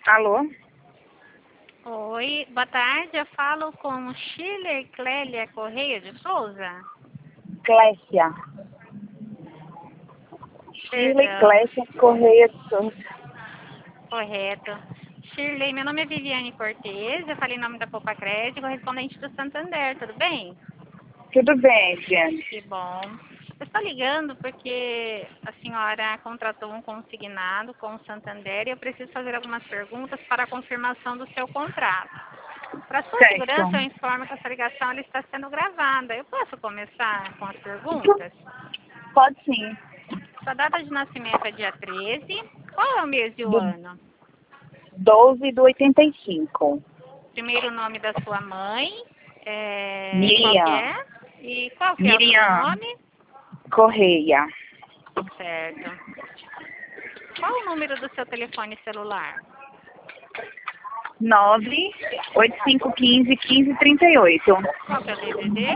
Alô? Oi, boa tarde. Eu falo com Shirley Clélia Correia de Souza. Clécia. Shirley Perdão, Clécia Correia de Souza. correto. Shirley, meu nome é Viviane Cortez, eu falei em nome da Poupa Crédito, correspondente do Santander, tudo bem? Tudo bem, Viviane? Que bom. Eu estou ligando porque a senhora contratou um consignado com o Santander e eu preciso fazer algumas perguntas para a confirmação do seu contrato. Para sua Certo. segurança, eu informo que essa ligação ela está sendo gravada. Eu posso começar com as perguntas? Pode sim. Sua data de nascimento é dia 13. Qual é o mês e o Do ano? 12 do 85. Primeiro nome da sua mãe. Qual que Miriam. é? E qual que é o Miriam sobrenome? Correia. Certo. Qual o número do seu telefone celular? 985151538. Qual que é o DDD?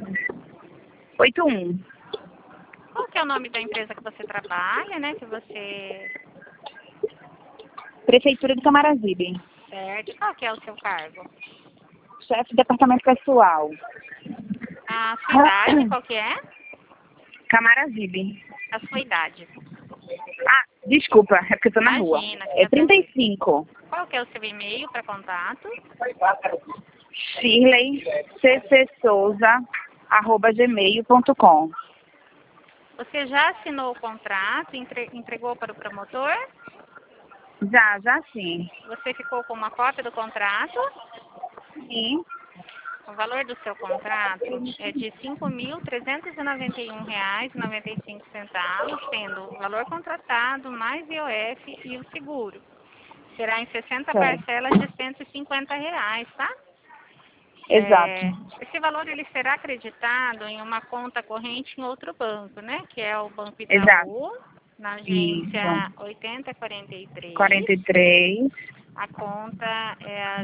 81. Qual que é o nome da empresa que você trabalha, né? Que você... Prefeitura de Camaragibe. Certo. Qual que é o seu cargo? Chefe de departamento pessoal. A sua idade, qual que é? Camaragibe. A sua idade. Ah, desculpa, é porque eu tô na rua. Imagina, É fica tranquilo. 35. Qual que é o seu e-mail para contato? Shirley ccsouza@gmail.com. Você já assinou o contrato, entregou para o promotor? Já sim. Você ficou com uma cópia do contrato? Sim. O valor do seu contrato é de R$ 5.391,95, sendo o valor contratado mais IOF e o seguro. Será em 60 Certo. parcelas de R$ 150, tá? Exato. Esse valor ele será acreditado em uma conta corrente em outro banco, né? Que é o Banco Exato. Itaú, na Isso. agência 8043. 43. A conta é a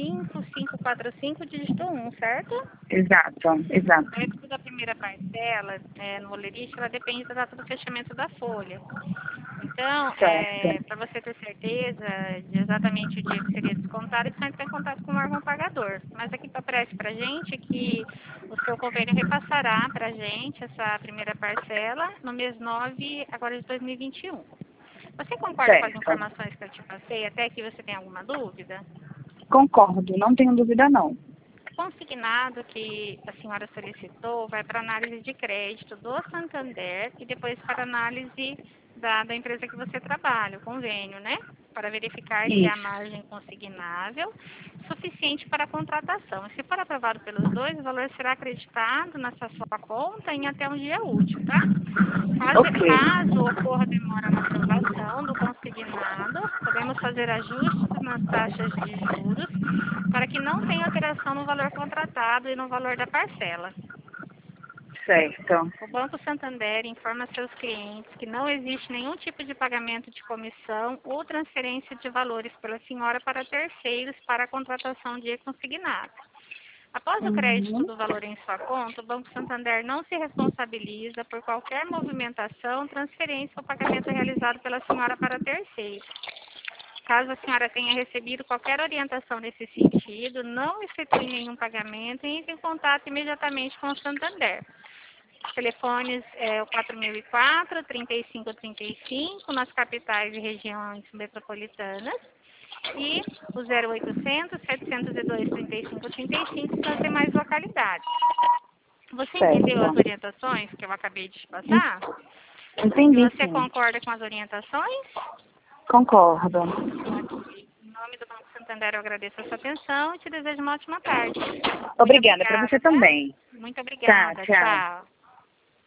05545, dígito 1, certo? Exato. O Exato. débito da primeira parcela no Olerite, ela depende da data do fechamento da folha. Então, Certo. para você ter certeza de exatamente o dia que seria descontado, é só entrar em contato com o órgão pagador. Mas aqui aparece para a gente que o seu convênio repassará para a gente essa primeira parcela no mês 9, agora de 2021. Você concorda com as Certo. informações que eu te passei? Até aqui você tem alguma dúvida? Concordo, não tenho dúvida não. O consignado que a senhora solicitou vai para análise de crédito do Santander e depois para análise da empresa que você trabalha, o convênio, né? Para verificar se há Isso. margem consignável suficiente para a contratação. E se for aprovado pelos dois, o valor será acreditado nessa sua conta em até um dia útil, tá? Ok. Caso ocorra demora na aprovação do consignado, podemos fazer ajustes nas taxas de juros para que não tenha alteração no valor contratado e no valor da parcela. Certo. O Banco Santander informa seus clientes que não existe nenhum tipo de pagamento de comissão ou transferência de valores pela senhora para terceiros para a contratação de consignado. Após o crédito Uhum. do valor em sua conta, o Banco Santander não se responsabiliza por qualquer movimentação, transferência ou pagamento realizado pela senhora para terceiros. Caso a senhora tenha recebido qualquer orientação nesse sentido, não efetue nenhum pagamento e entre em contato imediatamente com o Santander. Os telefones é o 4004-3535 nas capitais e regiões metropolitanas e o 0800-702-3535 nas demais localidades. Você entendeu as Certo. orientações que eu acabei de te passar? E Entendi você sim. concorda com as orientações? Concordo. Em nome do Banco Santander, eu agradeço a sua atenção e te desejo uma ótima tarde. Muito Obrigada, para você obrigada, tá? também. Muito Tá, obrigada. tchau. Tchau.